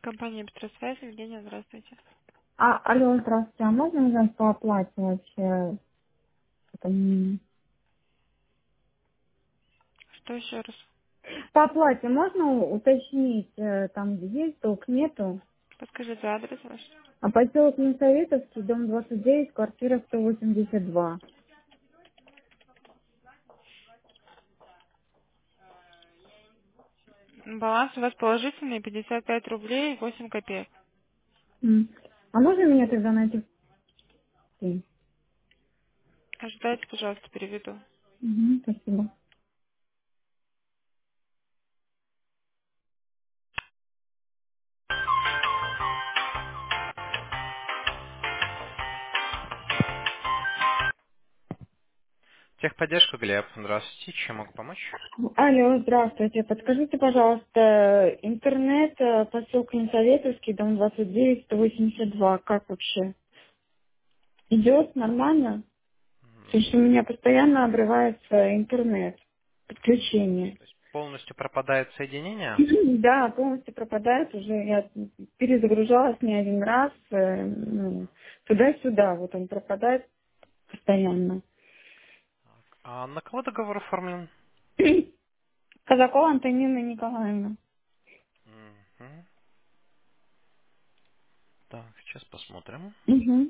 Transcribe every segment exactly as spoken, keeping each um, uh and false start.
Компания «Быстросвязь», Евгения, здравствуйте. А, алло, здравствуйте. А можно узнать по оплате вообще? Это не- Что еще раз? По оплате можно у- уточнить, э, там есть долг, нету? Подскажите адрес ваш. А поселок Несоветовский, дом двадцать девять, квартира сто восемьдесят два. Баланс у вас положительный, пятьдесят пять рублей восемь копеек. М. А можно меня тогда найти? Ожидайте, пожалуйста, переведу. Угу, спасибо. Техподдержка, Глеб. Здравствуйте. Чем могу помочь? Алло, здравствуйте. Подскажите, пожалуйста, интернет, э, поселок Несоветовский, дом двадцать девять, сто восемьдесят два. Как вообще? Идет нормально? Потому М, что у меня постоянно обрывается интернет, подключение. То есть полностью пропадает соединение? Да, полностью пропадает уже. Я перезагружалась не один раз. э, ну, туда-сюда. Вот он пропадает постоянно. А на кого договор оформлен? Казакова Антонина Николаевна. Мгм. Так, сейчас посмотрим. Угу.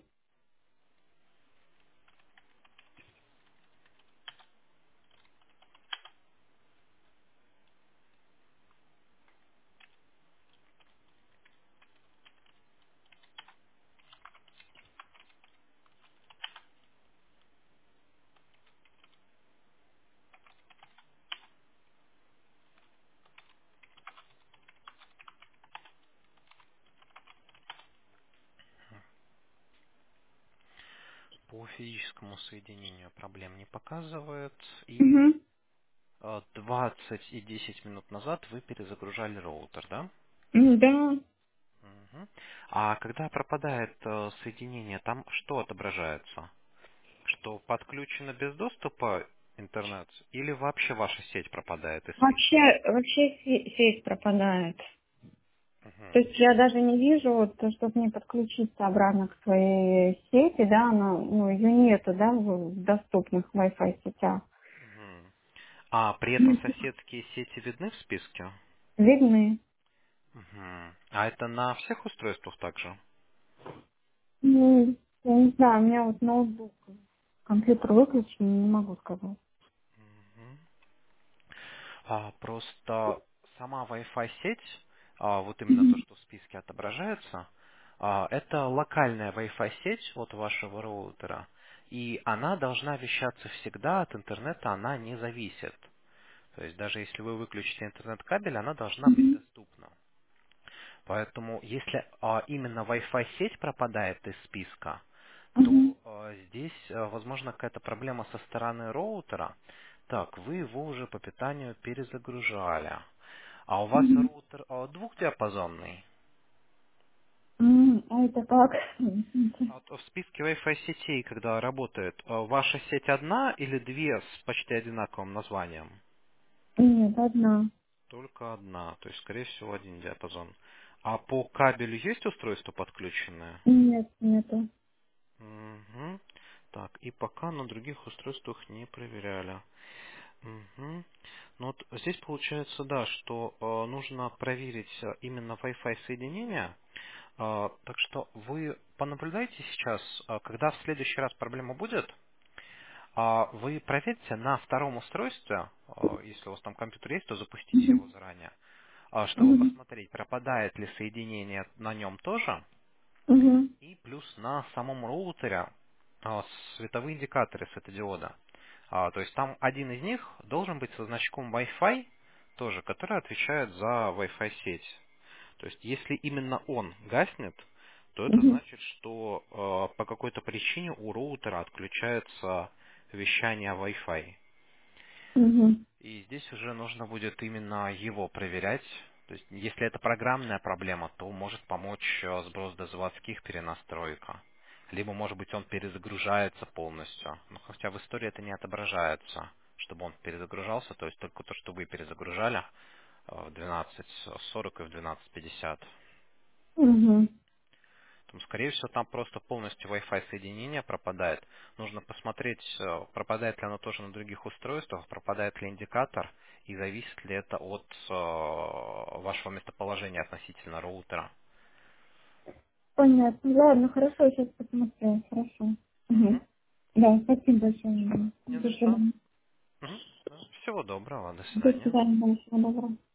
По физическому соединению проблем не показывает. И Угу. э, двадцать и десять минут назад вы перезагружали роутер, да? Да. Мгм. А когда пропадает э, соединение, там что отображается? Что подключено без доступа интернет или вообще ваша сеть пропадает из Вообще, списка? вообще се- сеть пропадает. То Мгм. есть я даже не вижу, вот, чтобы мне подключиться обратно к своей сети, да, она, ну, ее нету, да, в в доступных Wi-Fi сетях. Мгм. А при этом соседские сети видны в списке? Видны. Мгм. А это на всех устройствах также? Ну, я не знаю, у меня вот ноутбук, компьютер выключен, не могу сказать. Мгм. А, просто сама Wi-Fi сеть, а, вот именно то, Мгм. что в списке отображается, а, это локальная Wi-Fi сеть от вашего роутера, и она должна вещаться всегда от интернета, она не зависит. То есть даже если вы выключите интернет-кабель, она должна быть Мгм. доступна. Поэтому если а, именно Wi-Fi сеть пропадает из списка, Мгм. то а, здесь, а, возможно, какая-то проблема со стороны роутера. Так, вы его уже по питанию перезагружали. А у вас Мгм. роутер а, двухдиапазонный? М, А это как? А вот в списке Wi-Fi сетей, когда работает, а, ваша сеть одна или две с почти одинаковым названием? Нет, одна. Только одна, то есть, скорее всего, один диапазон. А по кабелю есть устройство подключенное? Нет, нету. Мгм. Так, и пока на других устройствах не проверяли. Мгм. Ну вот здесь получается, да, что э, нужно проверить э, именно Wi-Fi соединение. Э, так что вы понаблюдайте сейчас, э, когда в следующий раз проблема будет, а вы проверьте на втором устройстве, э, если у вас там компьютер есть, то запустите его Мгм. заранее, э, чтобы Мгм. посмотреть, пропадает ли соединение на нем тоже. Мгм. И плюс на самом роутере а, световые индикаторы светодиода. А, то есть там один из них должен быть со значком Wi-Fi, тоже, который отвечает за Wi-Fi сеть. То есть если именно он гаснет, то это Мгм. значит, что э, по какой-то причине у роутера отключается вещание Wi-Fi. Мгм. И здесь уже нужно будет именно его проверять. То есть, если это программная проблема, то может помочь э, сброс до заводских перенастройка. Либо, может быть, он перезагружается полностью. Но хотя в истории это не отображается, чтобы он перезагружался, то есть только то, что вы перезагружали э, в двенадцать сорок и в двенадцать пятьдесят. Угу. Там, скорее всего, там просто полностью Wi-Fi соединение пропадает. Нужно посмотреть, э, пропадает ли оно тоже на других устройствах, пропадает ли индикатор и зависит ли это от э, вашего местоположения относительно роутера. Понятно. Ладно, хорошо, сейчас посмотрю. Хорошо. Угу. Мгм. Да, спасибо большое. Не До за что. свидания. Мгм. Да. Всего доброго, до До свидания. свидания. Всего доброго.